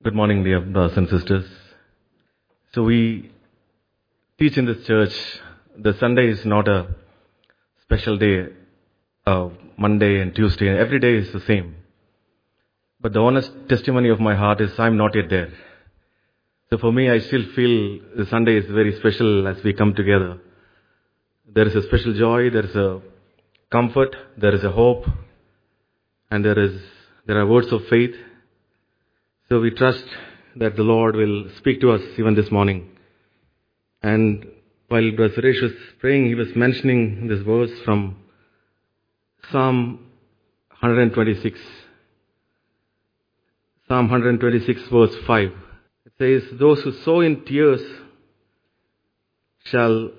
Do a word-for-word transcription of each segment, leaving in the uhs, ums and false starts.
Good morning, dear brothers and sisters. So we teach in this church, the Sunday is not a special day, uh, Monday and Tuesday, and every day is the same. But the honest testimony of my heart is I'm not yet there. So for me, I still feel the Sunday is very special as we come together. There is a special joy, there is a comfort, there is a hope, and there is there are words of faith. So we trust that the Lord will speak to us even this morning. And while Brother Suresh was praying, he was mentioning this verse from Psalm one twenty-six. Psalm one twenty-six verse five. It says, those who sow in tears shall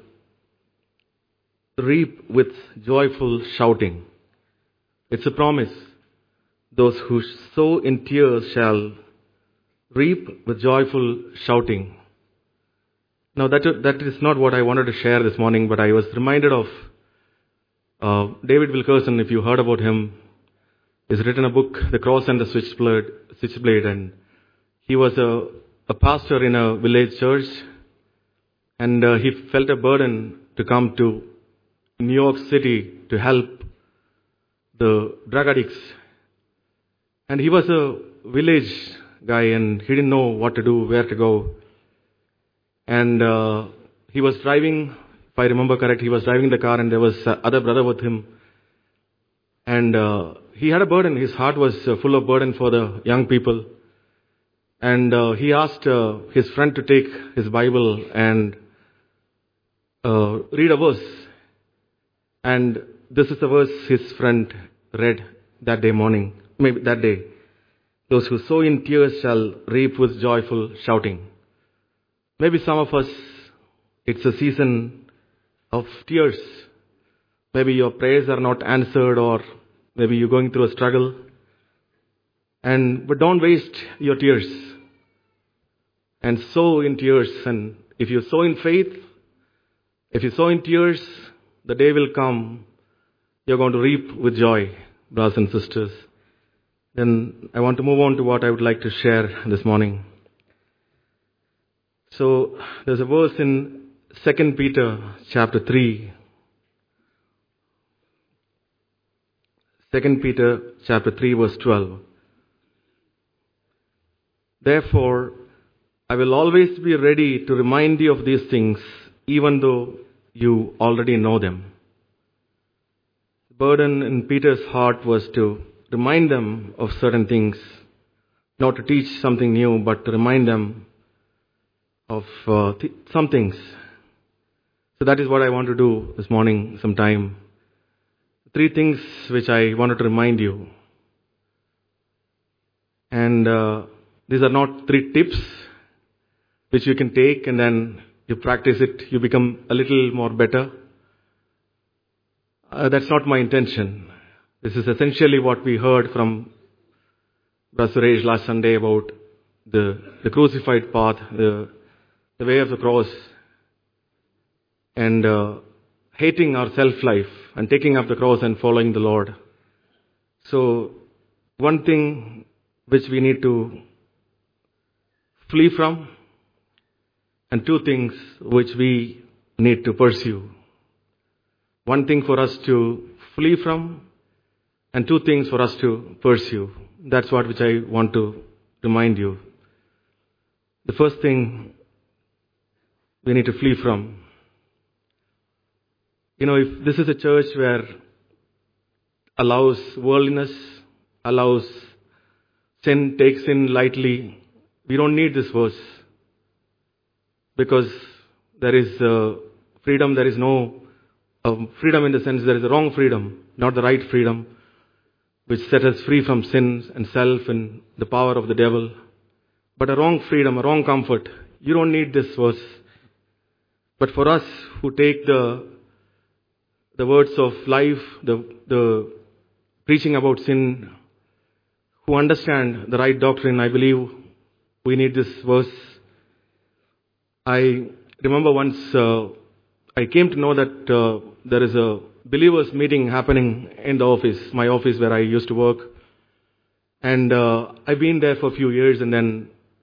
reap with joyful shouting. It's a promise. Those who sow in tears shall reap with joyful shouting. Now that, that is not what I wanted to share this morning, but I was reminded of uh, David Wilkerson. If you heard about him, he's written a book, The Cross and the Switchblade, Switchblade and he was a, a pastor in a village church, and uh, he felt a burden to come to New York City to help the drug addicts. And he was a village guy, and he didn't know what to do, where to go. And uh, he was driving, if I remember correct, he was driving the car, and there was uh, other brother with him. And uh, he had a burden. His heart was uh, full of burden for the young people. And uh, he asked uh, his friend to take his Bible and uh, read a verse. And this is the verse his friend read that day morning, maybe that day. Those who sow in tears shall reap with joyful shouting. Maybe some of us, it's a season of tears. Maybe your prayers are not answered, or maybe you're going through a struggle. And but don't waste your tears. And sow in tears. And if you sow in faith, if you sow in tears, the day will come, you're going to reap with joy, brothers and sisters. Then I want to move on to what I would like to share this morning. So there's a verse in Second Peter chapter three. Second Peter chapter three verse twelve. Therefore, I will always be ready to remind you of these things, even though you already know them. The burden in Peter's heart was to remind them of certain things, not to teach something new, but to remind them of uh, th- some things. So that is what I want to do this morning, sometime. Three things which I wanted to remind you. And uh, these are not three tips which you can take and then you practice it, you become a little more better. Uh, that's not my intention. This is essentially what we heard from Brother Suresh last Sunday about the, the crucified path, the, the way of the cross, and uh, hating our self-life and taking up the cross and following the Lord. So one thing which we need to flee from, and two things which we need to pursue. One thing for us to flee from, and two things for us to pursue. That's what which I want to remind you. The first thing we need to flee from. You know, if this is a church where allows worldliness, allows sin, takes sin lightly, we don't need this verse. Because there is uh, freedom, there is no uh, freedom in the sense there is a wrong freedom, not the right freedom, which set us free from sins and self and the power of the devil. But a wrong freedom, a wrong comfort. You don't need this verse. But for us who take the the words of life, the the preaching about sin, who understand the right doctrine, I believe we need this verse. I remember once uh, I came to know that uh, there is a believers meeting happening in the office, my office where I used to work. And uh, I've been there for a few years, and then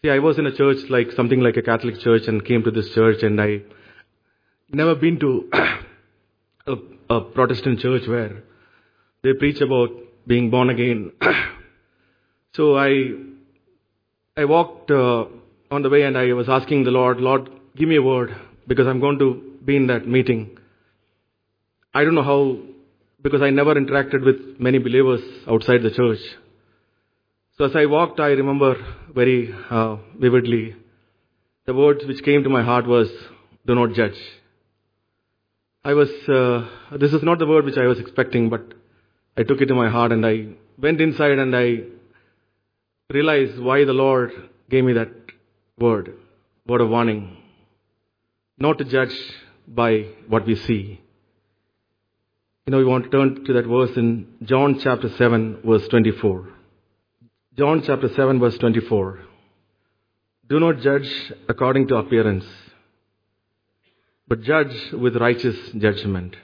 See, I was in a church like something like a Catholic church and came to this church, and I never been to a, a Protestant church where they preach about being born again. So I I walked uh, on the way and I was asking the Lord, Lord, give me a word because I'm going to be in that meeting. I don't know how, because I never interacted with many believers outside the church. So as I walked, I remember very uh, vividly the words which came to my heart was, do not judge. I was, uh, this is not the word which I was expecting, but I took it to my heart and I went inside and I realized why the Lord gave me that word, word of warning, not to judge by what we see. You know, we want to turn to that verse in John chapter seven, verse twenty-four. John chapter seven, verse twenty-four. Do not judge according to appearance, but judge with righteous judgment.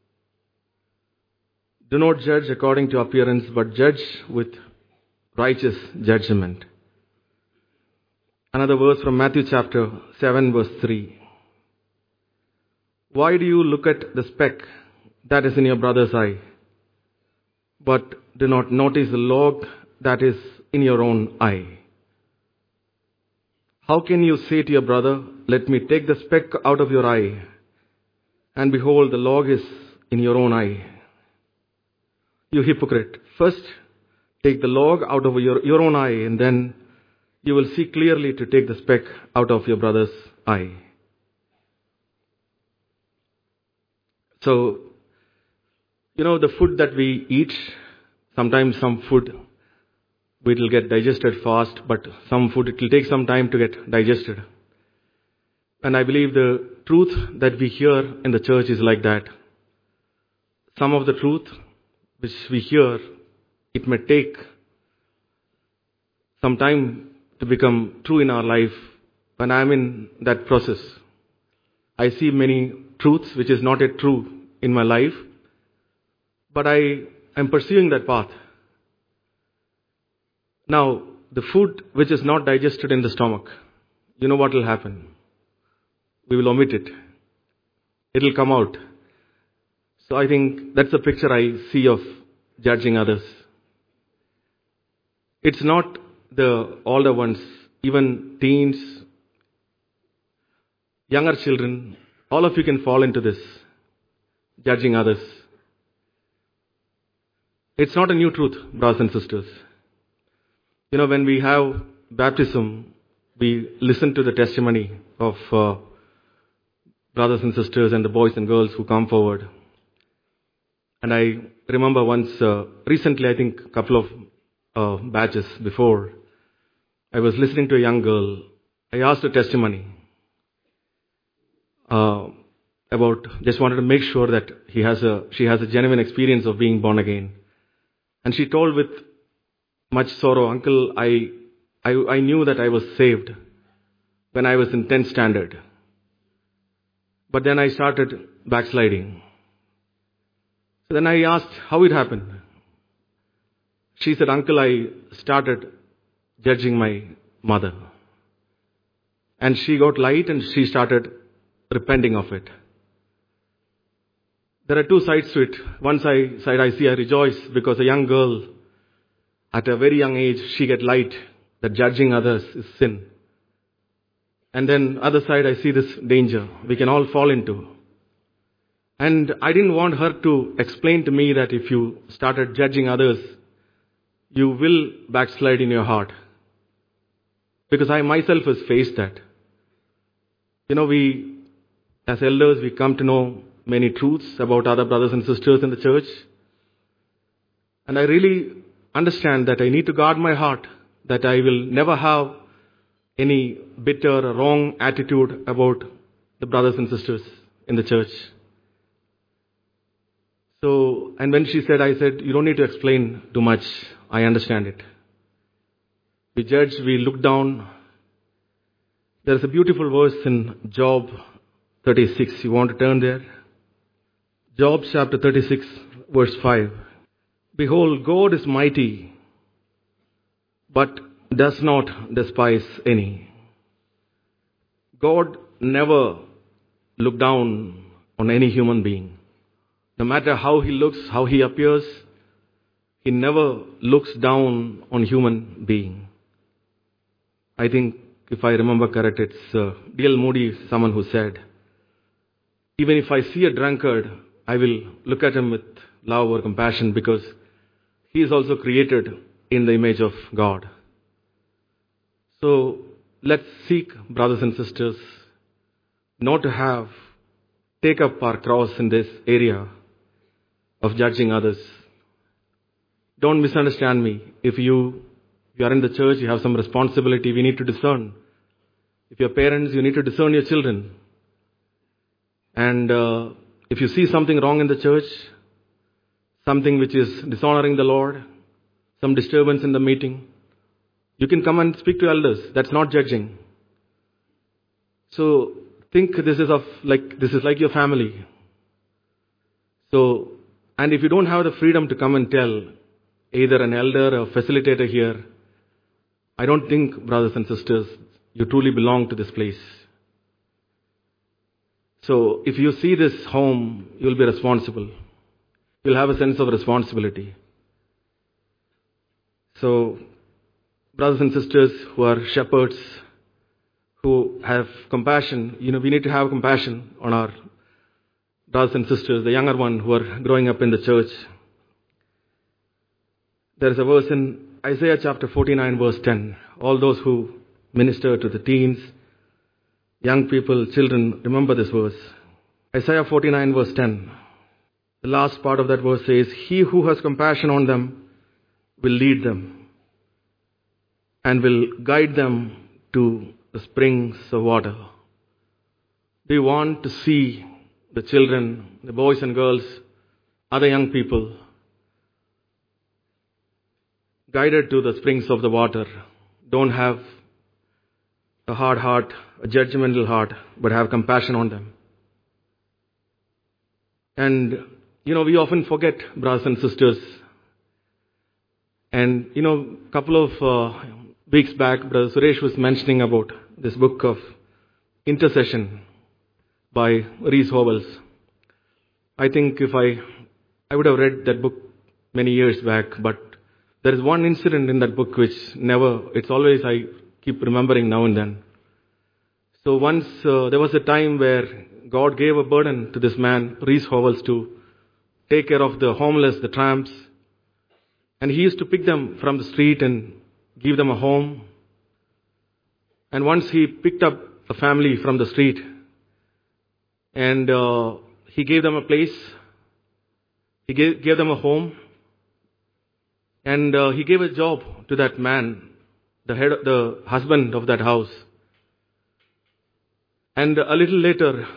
Do not judge according to appearance, but judge with righteous judgment. Another verse from Matthew chapter seven, verse three. Why do you look at the speck that is in your brother's eye, but do not notice the log that is in your own eye? How can you say to your brother, let me take the speck out of your eye, and behold, the log is in your own eye? You hypocrite, first take the log out of your, your own eye, and then you will see clearly to take the speck out of your brother's eye. So, you know, the food that we eat, sometimes some food it will get digested fast, but some food it will take some time to get digested. And I believe the truth that we hear in the church is like that. Some of the truth which we hear, it may take some time to become true in our life. When I am in that process, I see many truths which is not yet true in my life, but I am pursuing that path. Now, the food which is not digested in the stomach, you know what will happen? We will omit it. It will come out. So I think that's the picture I see of judging others. It's not the older ones, even teens, younger children, all of you can fall into this, judging others. It's not a new truth, brothers and sisters. You know, when we have baptism, we listen to the testimony of uh, brothers and sisters and the boys and girls who come forward. And I remember once, uh, recently, I think a couple of uh, batches before, I was listening to a young girl. I asked her testimony uh, about, just wanted to make sure that he has a, she has a genuine experience of being born again. And she told with much sorrow, Uncle, I, I, I knew that I was saved when I was in tenth standard. But then I started backsliding. So then I asked how it happened. She said, Uncle, I started judging my mother. And she got light and she started repenting of it. There are two sides to it. One side, side I see, I rejoice because a young girl at a very young age, she get light that judging others is sin. And then other side, I see this danger we can all fall into. And I didn't want her to explain to me that if you started judging others, you will backslide in your heart. Because I myself has faced that. You know, we, as elders, we come to know many truths about other brothers and sisters in the church. And I really understand that I need to guard my heart, that I will never have any bitter or wrong attitude about the brothers and sisters in the church. So, and when she said, I said, you don't need to explain too much. I understand it. We judge, we look down. There is a beautiful verse in Job thirty-six. You want to turn there? Job chapter thirty-six, verse five. Behold, God is mighty, but does not despise any. God never looked down on any human being. No matter how he looks, how he appears, he never looks down on human being. I think, if I remember correct, it's uh, D L Moody, someone who said, even if I see a drunkard, I will look at him with love or compassion because he is also created in the image of God. So let's seek, brothers and sisters, not to have, take up our cross in this area of judging others. Don't misunderstand me. If you, you are in the church, you have some responsibility, we need to discern. If you're parents, you need to discern your children. And uh, if you see something wrong in the church, something which is dishonoring the Lord, some disturbance in the meeting, you can come and speak to elders. That's not judging. So think this is of like this is like your family. So, and if you don't have the freedom to come and tell either an elder or facilitator here, I don't think, brothers and sisters, you truly belong to this place. So if you see this home, you'll be responsible. You'll have a sense of responsibility. So, brothers and sisters who are shepherds, who have compassion, you know, we need to have compassion on our brothers and sisters, the younger one who are growing up in the church. There is a verse in Isaiah chapter forty-nine, verse ten. All those who minister to the teens, young people, children, remember this verse. Isaiah forty-nine, verse ten. The last part of that verse says, he who has compassion on them will lead them and will guide them to the springs of water. Do you want to see the children, the boys and girls, other young people guided to the springs of the water? Don't have a hard heart, a judgmental heart, but have compassion on them. And, you know, we often forget, brothers and sisters. And, you know, a couple of uh, weeks back, Brother Suresh was mentioning about this book of Intercession by Rees Howells. I think if I, I would have read that book many years back, but there is one incident in that book which never, it's always I keep remembering now and then. So once uh, there was a time where God gave a burden to this man, Rees Howells, to take care of the homeless, the tramps. And he used to pick them from the street and give them a home. And once he picked up a family from the street and uh, he gave them a place, he gave, gave them a home, and uh, he gave a job to that man, the head, the husband of that house. And a little later,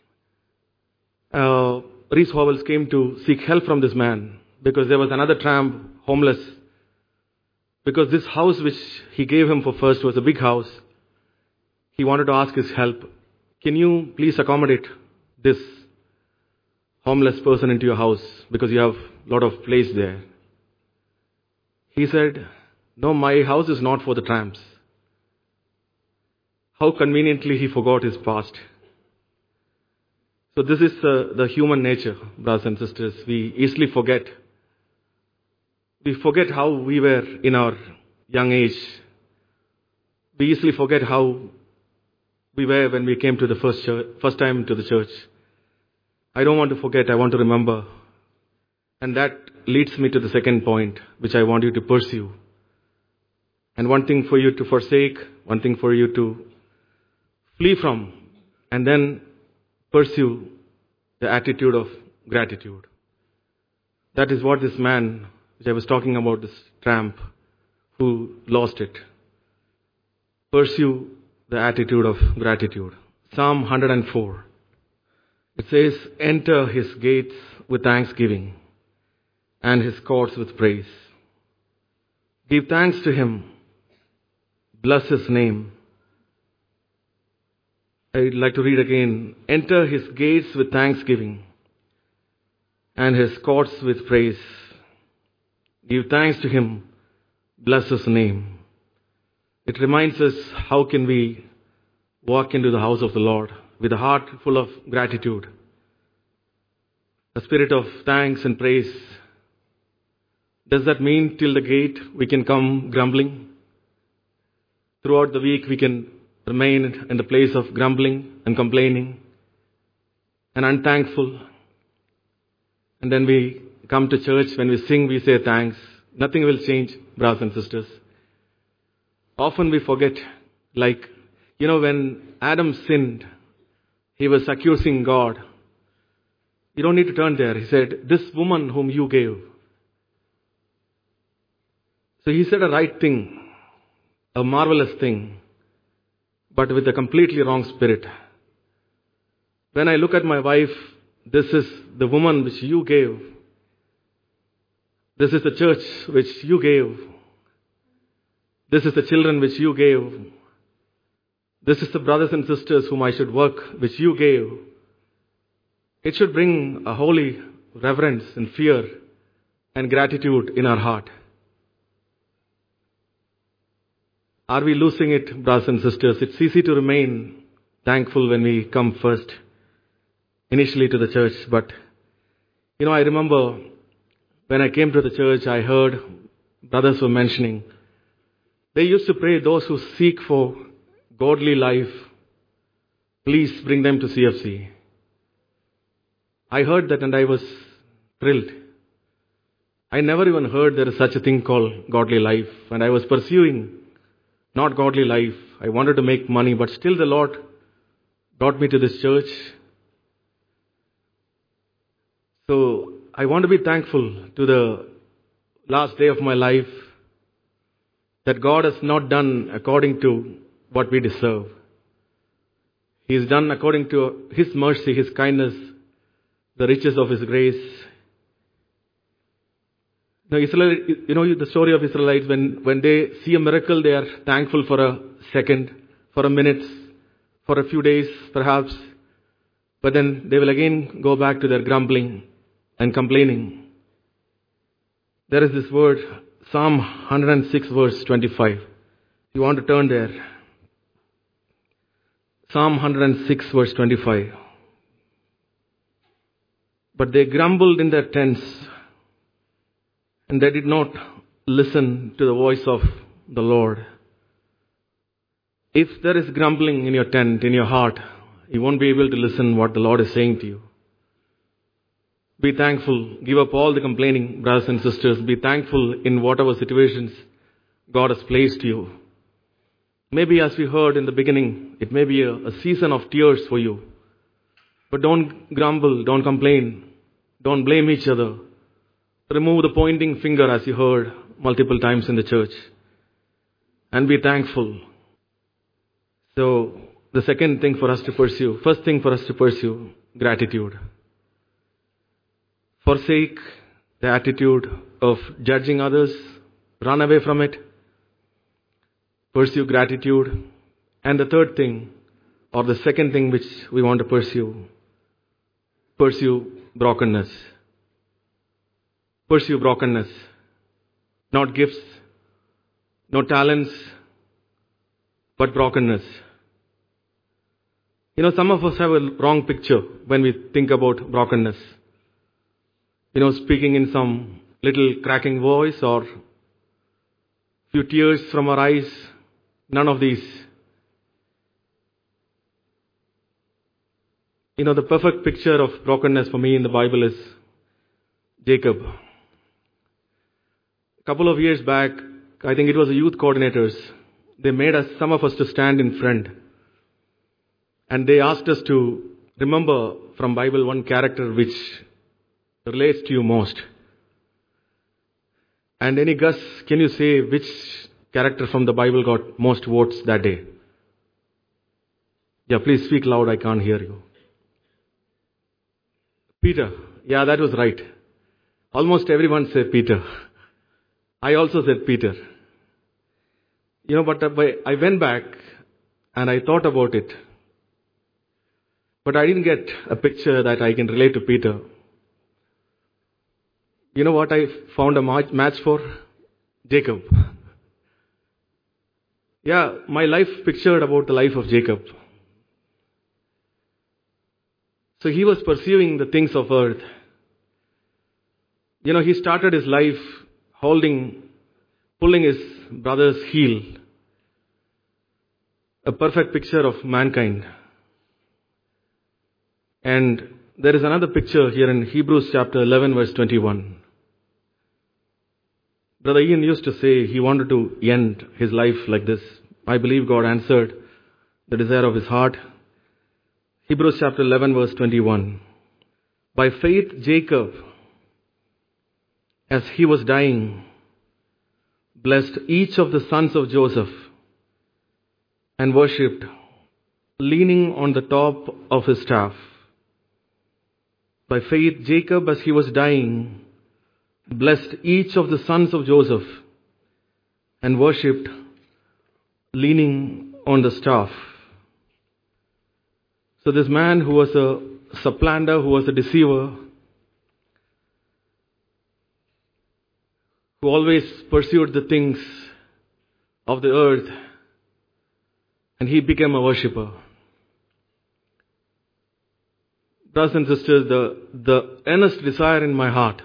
uh, Rees Howells came to seek help from this man because there was another tramp, homeless. Because this house which he gave him for first was a big house. He wanted to ask his help. Can you please accommodate this homeless person into your house because you have a lot of place there? He said, no, my house is not for the tramps. How conveniently he forgot his past. So this is uh, the human nature, brothers and sisters. We easily forget. We forget how we were in our young age. We easily forget how we were when we came to the first church, first time to the church. I don't want to forget, I want to remember. And that leads me to the second point, which I want you to pursue. And one thing for you to forsake, one thing for you to flee from, and then pursue the attitude of gratitude. That is what this man, which I was talking about, this tramp who lost it. Pursue the attitude of gratitude. Psalm one hundred four. It says, enter his gates with thanksgiving and his courts with praise. Give thanks to him. Bless his name. I'd like to read again. Enter his gates with thanksgiving and his courts with praise. Give thanks to him. Bless his name. It reminds us how can we walk into the house of the Lord with a heart full of gratitude, a spirit of thanks and praise. Does that mean till the gate we can come grumbling? Throughout the week we can remain in the place of grumbling and complaining and unthankful. And then we come to church, when we sing, we say thanks. Nothing will change, brothers and sisters. Often we forget, like, you know, when Adam sinned, he was accusing God. You don't need to turn there. He said, this woman whom you gave. So he said a right thing, a marvelous thing, but with a completely wrong spirit. When I look at my wife, this is the woman which you gave. This is the church which you gave. This is the children which you gave. This is the brothers and sisters whom I should work, which you gave. It should bring a holy reverence and fear and gratitude in our heart. Are we losing it, brothers and sisters? It's easy to remain thankful when we come first, initially to the church. But, you know, I remember when I came to the church, I heard brothers were mentioning, they used to pray, those who seek for godly life, please bring them to C F C. I heard that and I was thrilled. I never even heard there is such a thing called godly life. And I was pursuing not godly life. I wanted to make money, but still the Lord brought me to this church. So I want to be thankful to the last day of my life that God has not done according to what we deserve. He has done according to His mercy, His kindness, the riches of His grace. Now, Israel, you know the story of Israelites, when, when they see a miracle, they are thankful for a second, for a minute, for a few days perhaps. But then they will again go back to their grumbling and complaining. There is this word, Psalm one hundred six verse twenty-five. You want to turn there. Psalm one hundred six verse twenty-five. But they grumbled in their tents, and they did not listen to the voice of the Lord. If there is grumbling in your tent, in your heart, you won't be able to listen what the Lord is saying to you. Be thankful. Give up all the complaining, brothers and sisters. Be thankful in whatever situations God has placed you. Maybe as we heard in the beginning, it may be a, a season of tears for you. But don't grumble, don't complain, don't blame each other. Remove the pointing finger as you heard multiple times in the church. And be thankful. So, the second thing for us to pursue, first thing for us to pursue, gratitude. Forsake the attitude of judging others. Run away from it. Pursue gratitude. And the third thing, or the second thing which we want to pursue, pursue brokenness. Pursue brokenness. Not gifts, no talents, but brokenness. You know, some of us have a wrong picture when we think about brokenness. You know, speaking in some little cracking voice or few tears from our eyes. None of these. You know, the perfect picture of brokenness for me in the Bible is Jacob. A couple of years back, I think it was the youth coordinators. They made us, some of us, to stand in front. And they asked us to remember from Bible one character which relates to you most. And any guess, can you say which character from the Bible got most votes that day? Yeah, please speak loud, I can't hear you. Peter. Yeah, that was right. Almost everyone said Peter. I also said Peter. You know, but I went back and I thought about it. But I didn't get a picture that I can relate to Peter. You know what I found a match for? Jacob. Yeah, my life pictured about the life of Jacob. So he was pursuing the things of earth. You know, he started his life holding, pulling his brother's heel. A perfect picture of mankind. And there is another picture here in Hebrews chapter eleven verse twenty-one. Brother Ian used to say he wanted to end his life like this. I believe God answered the desire of his heart. Hebrews chapter eleven verse twenty-one. By faith Jacob, as he was dying, blessed each of the sons of Joseph and worshipped, leaning on the top of his staff. By faith Jacob, as he was dying, blessed each of the sons of Joseph and worshipped, leaning on the staff. So this man who was a supplanter, who was a deceiver, who always pursued the things of the earth, and he became a worshipper. Brothers and sisters, the, the earnest desire in my heart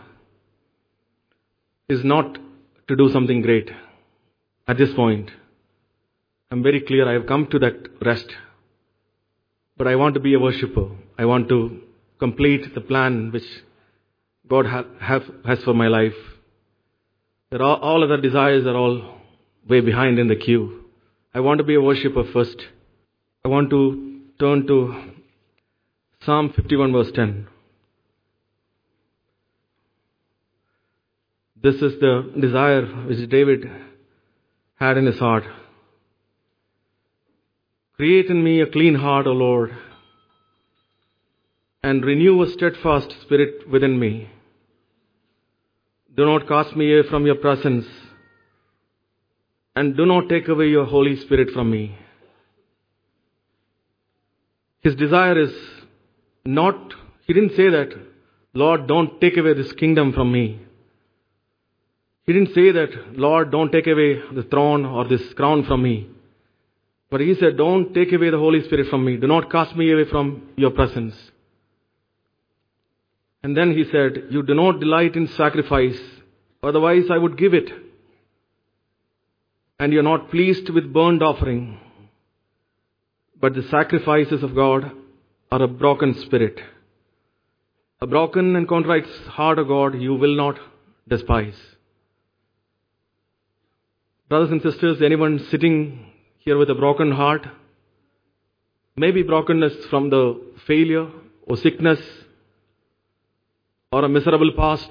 is not to do something great at this point. I'm very clear, I have come to that rest. But I want to be a worshipper. I want to complete the plan which God ha- have, has for my life. There are, all other desires are all way behind in the queue. I want to be a worshipper first. I want to turn to Psalm fifty-one verse ten. This is the desire which David had in his heart. Create in me a clean heart, O Lord, and renew a steadfast spirit within me. Do not cast me away from your presence, and do not take away your Holy Spirit from me. His desire is not, he didn't say that, Lord, don't take away this kingdom from me. He didn't say that, Lord, don't take away the throne or this crown from me. But he said, don't take away the Holy Spirit from me. Do not cast me away from your presence. And then he said, you do not delight in sacrifice, otherwise I would give it. And you're not pleased with burnt offering. But the sacrifices of God are a broken spirit. A broken and contrite heart of God you will not despise. Brothers and sisters, anyone sitting here with a broken heart, maybe brokenness from the failure or sickness or a miserable past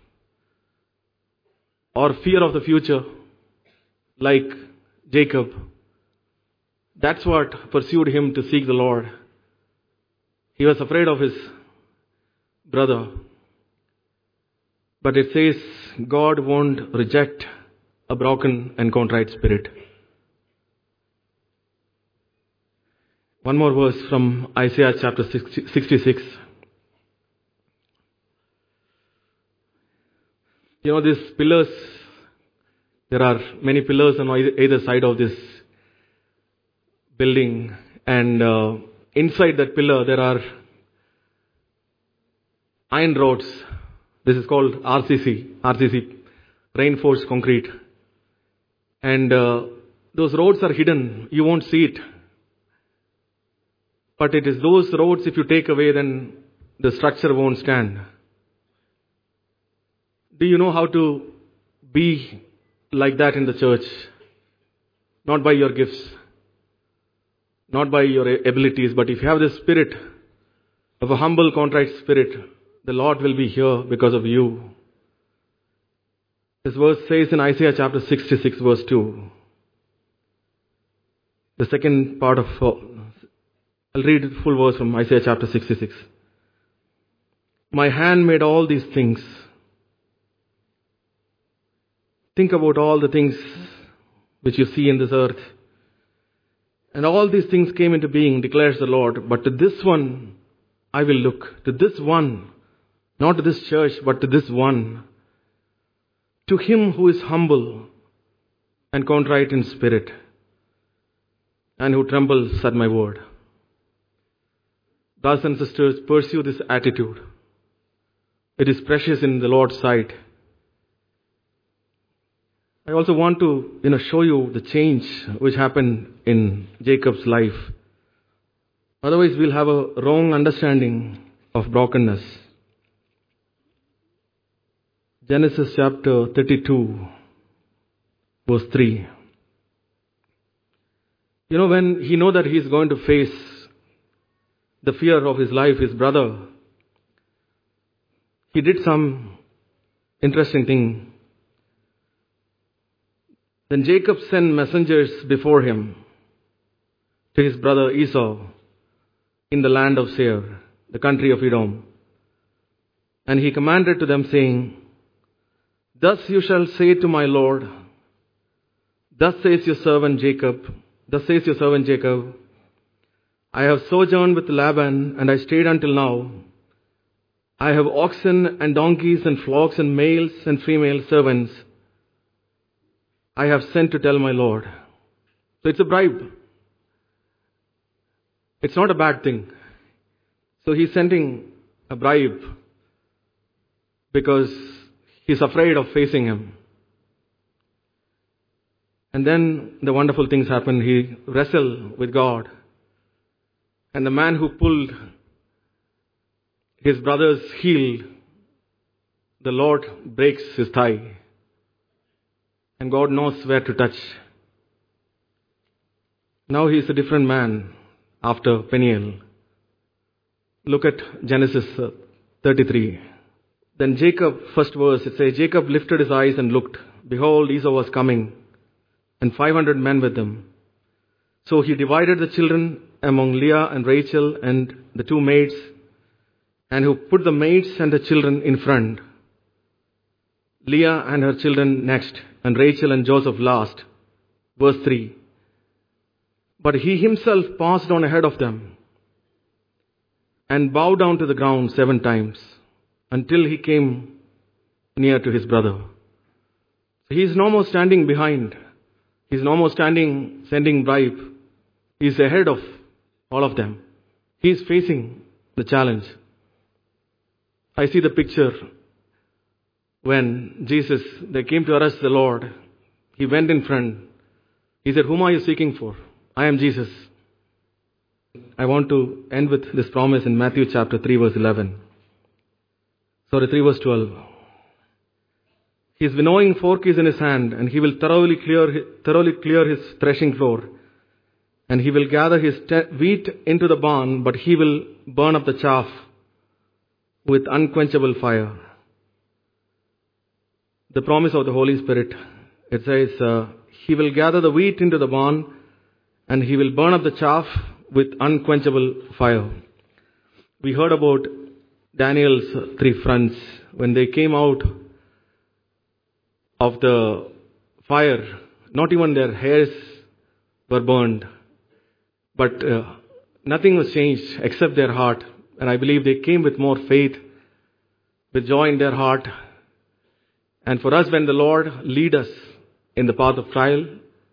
or fear of the future, like Jacob. That's what pursued him to seek the Lord. He was afraid of his brother. But it says God won't reject a broken and contrite spirit. One more verse from Isaiah chapter sixty-six. You know, these pillars, there are many pillars on either side of this building, and uh, inside that pillar there are iron rods. This is called R C C, R C C, reinforced concrete. And uh, those roads are hidden. You won't see it. But it is those roads, if you take away, then the structure won't stand. Do you know how to be like that in the church? Not by your gifts, not by your abilities, but if you have the spirit of a humble, contrite spirit, the Lord will be here because of you. This verse says in Isaiah chapter sixty-six verse two. The second part of, I'll read the full verse from Isaiah chapter sixty-six. My hand made all these things. Think about all the things which you see in this earth. And all these things came into being, declares the Lord. But to this one I will look. To this one. Not to this church, but to this one. To him who is humble and contrite in spirit, and who trembles at my word. Brothers and sisters, pursue this attitude. It is precious in the Lord's sight. I also want to, you know, show you the change which happened in Jacob's life. Otherwise, we'll have a wrong understanding of brokenness. Genesis chapter thirty-two, verse three. You know, when he knows that he is going to face the fear of his life, his brother, he did some interesting thing. Then Jacob sent messengers before him to his brother Esau in the land of Seir, the country of Edom. And he commanded to them, saying, Thus you shall say to my Lord, Thus says your servant Jacob, Thus says your servant Jacob, I have sojourned with Laban, and I stayed until now. I have oxen and donkeys and flocks and males and female servants. I have sent to tell my Lord. So it's a bribe. It's not a bad thing. So he's sending a bribe because he's afraid of facing him. And then the wonderful things happen. He wrestled with God. And the man who pulled his brother's heel, the Lord breaks his thigh. And God knows where to touch. Now he is a different man after Peniel. Look at Genesis thirty-three. Then Jacob, first verse, it says, Jacob lifted his eyes and looked. Behold, Esau was coming, and five hundred men with him. So he divided the children among Leah and Rachel and the two maids, and who put the maids and the children in front, Leah and her children next, and Rachel and Joseph last. Verse three. But he himself passed on ahead of them and bowed down to the ground seven times until he came near to his brother. He is no more standing behind. He is no more standing, sending bribe. He is ahead of all of them. He is facing the challenge. I see the picture when Jesus, they came to arrest the Lord. He went in front. He said, Whom are you seeking for? I am Jesus. I want to end with this promise in Matthew chapter three, verse eleven. Sorry, three verse twelve. His winnowing fork is in his hand, and he will thoroughly clear, thoroughly clear his threshing floor. And he will gather his te- wheat into the barn, but he will burn up the chaff with unquenchable fire. The promise of the Holy Spirit, it says, uh, he will gather the wheat into the barn, and he will burn up the chaff with unquenchable fire. We heard about Daniel's three friends when they came out of the fire. Not even their hairs were burned, but uh, nothing was changed except their heart. And I believe they came with more faith, with joy in their heart. And for us, when the Lord lead us in the path of trial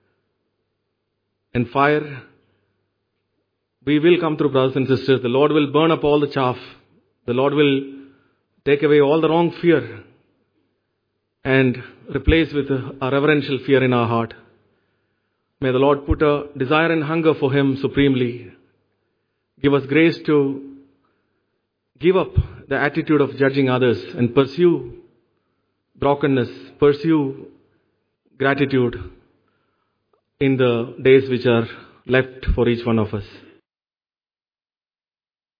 and fire, we will come through, brothers and sisters. The Lord will burn up all the chaff. The Lord will take away all the wrong fear and replace with a reverential fear in our heart. May the Lord put a desire and hunger for Him supremely. Give us grace to give up the attitude of judging others and pursue brokenness, pursue gratitude in the days which are left for each one of us.